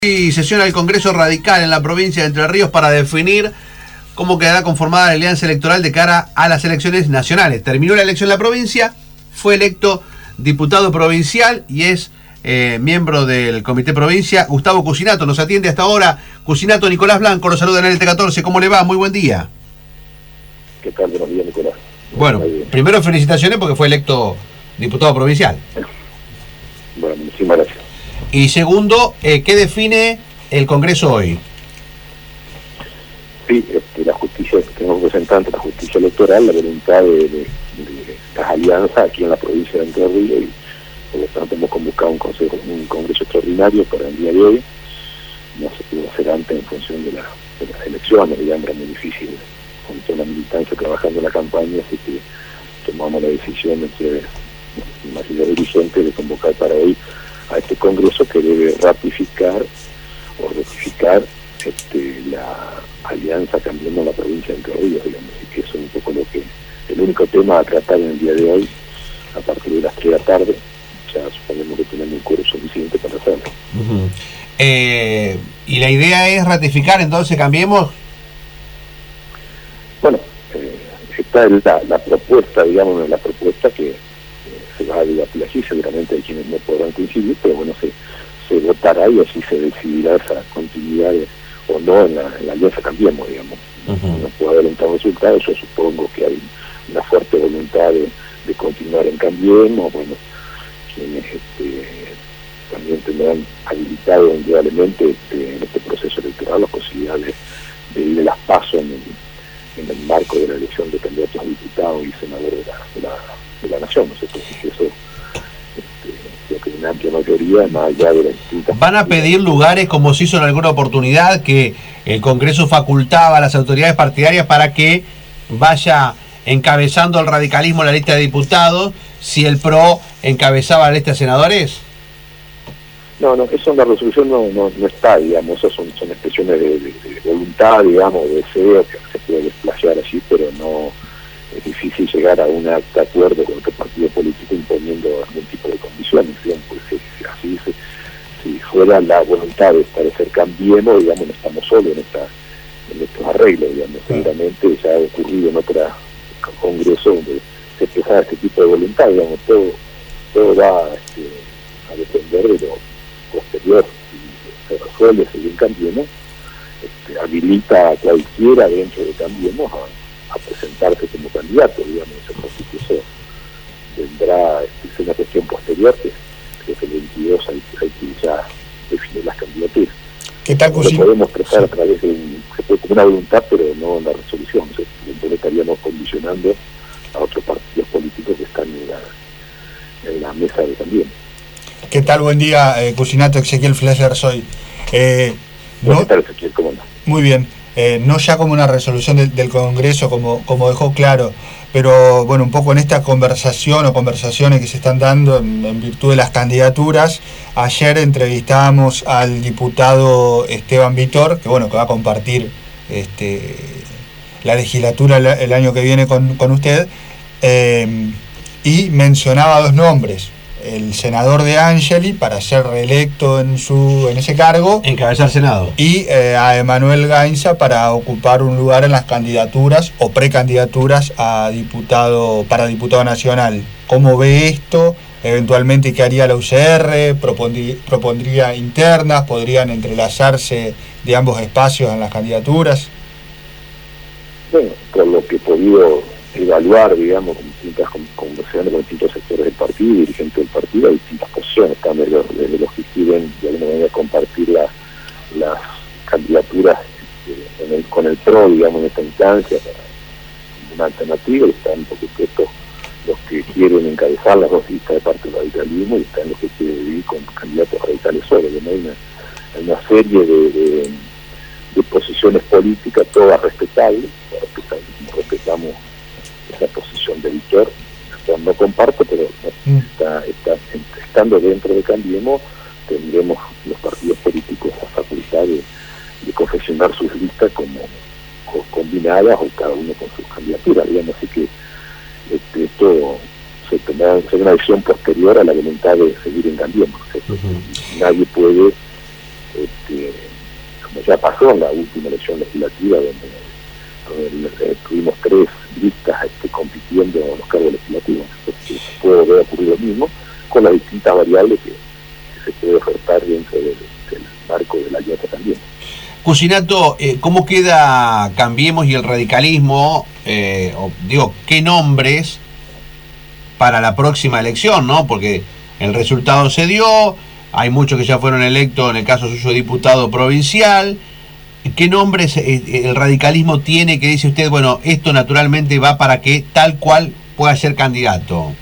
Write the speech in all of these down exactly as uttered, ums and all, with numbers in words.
Y sesiona el Congreso Radical en la provincia de Entre Ríos para definir cómo quedará conformada la alianza electoral de cara a las elecciones nacionales. Terminó la elección en la provincia, fue electo diputado provincial y es eh, miembro del Comité Provincia. Gustavo Cucinato nos atiende hasta ahora. Cucinato, Nicolás Blanco, lo saluda en el T catorce. ¿Cómo le va? Muy buen día. ¿Qué tal? Buenos días, Nicolás. Bueno, primero felicitaciones porque fue electo diputado provincial. Bueno, muchísimas gracias. Y segundo, eh, ¿qué define el Congreso hoy? Sí, este, la justicia, tenemos representante, la justicia electoral, la voluntad de, de, de estas alianzas aquí en la provincia de Entre Ríos, y por lo tanto hemos convocado un consejo, un congreso extraordinario para el día de hoy. No se pudo hacer antes en función de, la, de las elecciones, digamos, era muy difícil con toda la militancia trabajando en la campaña, así que tomamos la decisión entre la ciudad dirigente de convocar para hoy a este congreso que debe ratificar o ratificar este, la alianza cambiando la provincia de Entre Ríos, digamos, así que eso es un poco lo que, el único tema a tratar en el día de hoy, a partir de las tres de la tarde, ya suponemos que tenemos un quórum suficiente para hacerlo. Uh-huh. eh, y la idea es ratificar, entonces cambiemos. Bueno, eh, está la, la propuesta, digamos, la propuesta que se va a debatir aquí, seguramente hay quienes no podrán coincidir, pero bueno, se, se votará y así se decidirá esa continuidad de, o no en la, en la alianza Cambiemos, digamos. Uh-huh. No puede adelantar resultados, yo supongo que hay una fuerte voluntad de, de continuar en Cambiemos, bueno, quienes este, también tendrán habilitado indudablemente este, en este proceso electoral la posibilidad de, de ir a las PASO en el, en el marco de la elección de candidatos a diputados y senadores de la, de la de la nación, no sé, entonces eso este, creo que una amplia mayoría, más allá de las distintas... ¿Van a pedir lugares como se hizo en alguna oportunidad, que el Congreso facultaba a las autoridades partidarias para que vaya encabezando el radicalismo en la lista de diputados, si el P R O encabezaba la lista de senadores? No, no, eso en la resolución no, no, no está, digamos, esas son, son expresiones de, de, de voluntad, digamos, de deseo, que se puede desplayar allí, pero no... Es difícil llegar a un acuerdo con otro partido político imponiendo algún tipo de condiciones, digamos, porque si así se, si fuera la voluntad de establecer Cambiemos, digamos, no estamos solos en esta en estos arreglos, digamos, seguramente ya ha ocurrido en otro congreso donde se expresaba este tipo de voluntad, digamos, todo, todo va este, a depender de lo posterior, si se resuelve seguir Cambiemos, este, habilita a cualquiera dentro de Cambiemos a a presentarse como candidato, digamos, así que eso vendrá, este, es una cuestión posterior, que creo que el veintidós hay, hay que ya definir las candidaturas. ¿Qué tal, Lo podemos expresar a través de un, se puede como una voluntad, pero no en la resolución, o sea, entonces estaríamos condicionando a otros partidos políticos que están en la, en la mesa de también. ¿Qué tal? Buen día, eh, Cucinato, Ezequiel Flesler soy. Eh, ¿no? ¿no? ¿Qué tal, Ezequiel? ¿Cómo anda? Muy bien. Eh, no ya como una resolución de, del Congreso, como, como dejó claro, pero bueno, un poco en esta conversación o conversaciones que se están dando en, en virtud de las candidaturas. Ayer entrevistábamos al diputado Esteban Vitor, que bueno, que va a compartir este, la legislatura el, el año que viene con, con usted, eh, y mencionaba dos nombres: el senador De Angeli, para ser reelecto en su en ese cargo, encabezar Senado, y eh, a Emanuel Gainza para ocupar un lugar en las candidaturas o precandidaturas a diputado para diputado nacional. ¿Cómo ve esto? Eventualmente, ¿qué haría la U C R? ¿Propondría, propondría internas? ¿Podrían entrelazarse de ambos espacios en las candidaturas? Bueno, por lo que he podido evaluar, digamos, con distintas conversaciones con distintos sectores del partido, dirigentes del partido, hay distintas posiciones, también desde los que quieren de alguna manera compartir la, las candidaturas este, en el, con el P R O, digamos, en esta instancia, para una alternativa, y están, por supuesto, los que quieren encabezar las dos listas de parte del radicalismo, y están los que quieren vivir con candidatos radicales solos, ¿no? Hay una, hay una serie de, de, de posiciones políticas, todas respetables, respetables como respetamos esa posición de Víctor, no comparto, pero no, está, está, estando dentro de Cambiemos, tendremos los partidos políticos la facultad de, de confeccionar sus listas como, como combinadas o cada uno con sus candidaturas, digamos, así que este, esto se tomará una decisión posterior a la voluntad de seguir en Cambiemos. Uh-huh. Nadie puede este, como ya pasó en la última elección legislativa, donde, donde eh, tuvimos tres listas este, compitiendo en los cargos legislativos. Entonces, puede volver a ocurrir lo mismo con las distintas variables que, que se puede ofertar dentro del, del marco de la alianza también. Cucinato, eh, ¿cómo queda Cambiemos y el radicalismo? Eh, o, digo, ¿qué nombres para la próxima elección, no? Porque el resultado se dio, hay muchos que ya fueron electos, en el caso suyo diputado provincial. ¿Qué nombres el radicalismo tiene que dice usted, bueno, esto naturalmente va para que tal cual pueda ser candidato?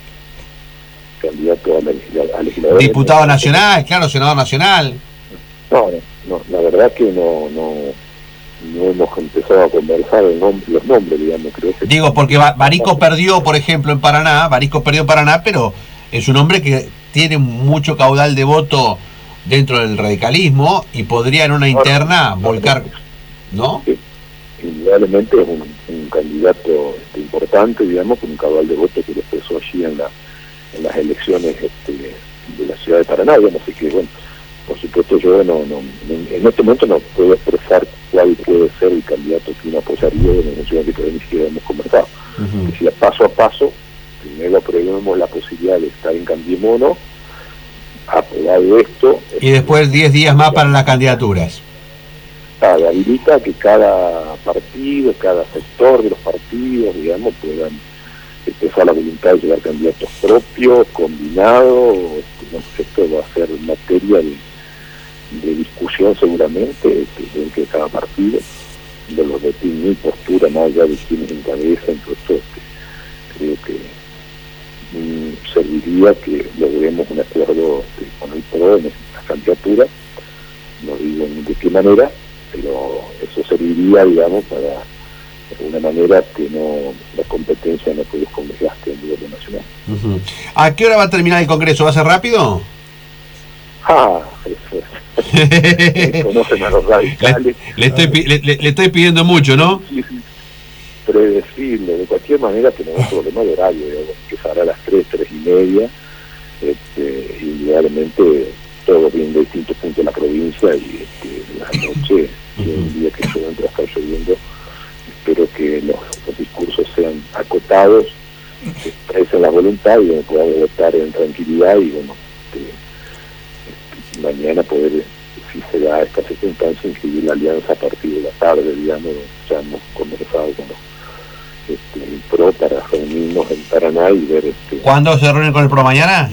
Candidato a, legisla a legislador. Diputado nacional, claro, senador nacional. No, no, no, la verdad que no, no, no hemos empezado a conversar el nom los nombres, digamos, creo que... Digo, porque Barico perdió, por ejemplo, en Paraná, Barico perdió en Paraná, pero es un hombre que tiene mucho caudal de voto dentro del radicalismo y podría en una interna volcar, ¿no? Sí, indudablemente es un, un candidato este, importante, digamos, con un caudal de voto que lo expresó allí en, la, en las elecciones este, de la ciudad de Paraná, digamos, así que bueno, por supuesto yo no, no, en este momento no puedo expresar cuál puede ser el candidato que uno apoyaría en la elección que todavía ni siquiera hemos conversado. Uh-huh. Que si paso a paso, primero aprobemos la posibilidad de estar en Cambiemos o no, aprobado esto... Y después diez días más para las candidaturas. Claro, habilita que cada partido, cada sector de los partidos, digamos, puedan expresar la voluntad de llevar candidatos propios, combinados, no sé, esto va a ser materia de, de discusión seguramente dentro de cada partido, de los de mi postura, más allá de quienes encabezan, todo esto, este, creo que mm, serviría que logremos un acuerdo este, con el P R O en esta candidatura, no digo de qué manera, pero eso serviría, digamos, para de una manera que no la competencia no produzca un desgaste a nivel nacional. Uh-huh. ¿A qué hora va a terminar el Congreso? ¿Va a ser rápido? Ah, eso es. Conocen a los radicales. Le, le, estoy, le, le, le estoy pidiendo mucho, ¿no? Sí, sí. Predecible. De cualquier manera tenemos un problema de horario, digamos, que será a las tres, tres y media, este, indudablemente todos vienen de distintos puntos de la provincia y este, la noche, uh-huh. el día que yo entro a estar lloviendo, espero que los, los discursos sean acotados, que expresen la voluntad y bueno, podamos votar en tranquilidad y bueno, este, este, mañana poder, si se da esta circunstancia, inscribir la alianza a partir de la tarde, digamos, ya hemos conversado con los, este, el P R O para reunirnos en Paraná y ver... Este, ¿Cuándo se reúnen con el P R O mañana?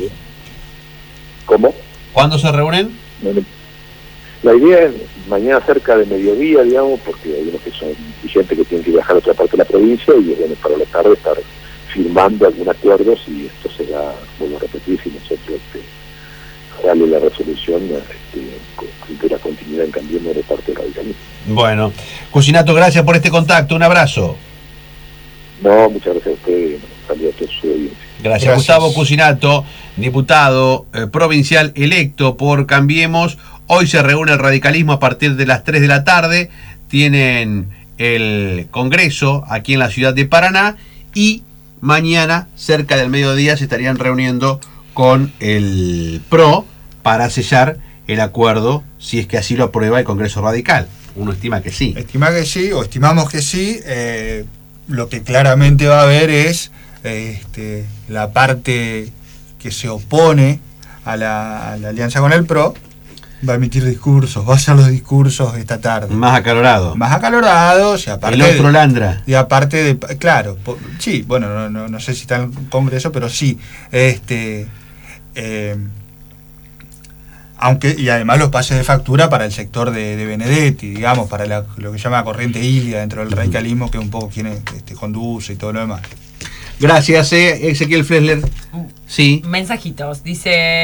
¿Cómo? ¿Cuándo se reúnen? Bueno, la idea es mañana cerca de mediodía, digamos, porque hay unos que son vigentes que tienen que viajar a otra parte de la provincia y bueno, para la tarde estar firmando algún acuerdo si esto se da, vuelvo a repetir, si nosotros este, sale la resolución este, de la continuidad en Cambiemos de parte del radicalismo. Bueno, Cucinato, gracias por este contacto, un abrazo. No, muchas gracias a ustedes, saludos a toda su audiencia. Gracias, gracias. Gustavo Cucinato, diputado eh, provincial electo por Cambiemos. Hoy se reúne el radicalismo a partir de las tres de la tarde, tienen el Congreso aquí en la ciudad de Paraná y mañana, cerca del mediodía, se estarían reuniendo con el P R O para sellar el acuerdo, si es que así lo aprueba el Congreso Radical. Uno estima que sí. Estima que sí, o estimamos que sí. Eh, lo que claramente va a haber es eh, este, la parte que se opone a la, a la alianza con el P R O, va a emitir discursos, va a hacer los discursos esta tarde. Más acalorado. Más acalorados y aparte... El otro de, Landra. Y aparte de... Claro, po, sí, bueno, no, no, no sé si está en el Congreso, pero sí. este eh, aunque Y además los pases de factura para el sector de, de Benedetti, digamos, para la, lo que se llama corriente híbrida dentro del radicalismo, que un poco quien este, conduce y todo lo demás. Gracias, eh, Ezequiel Flesler. Sí. Mensajitos, dice...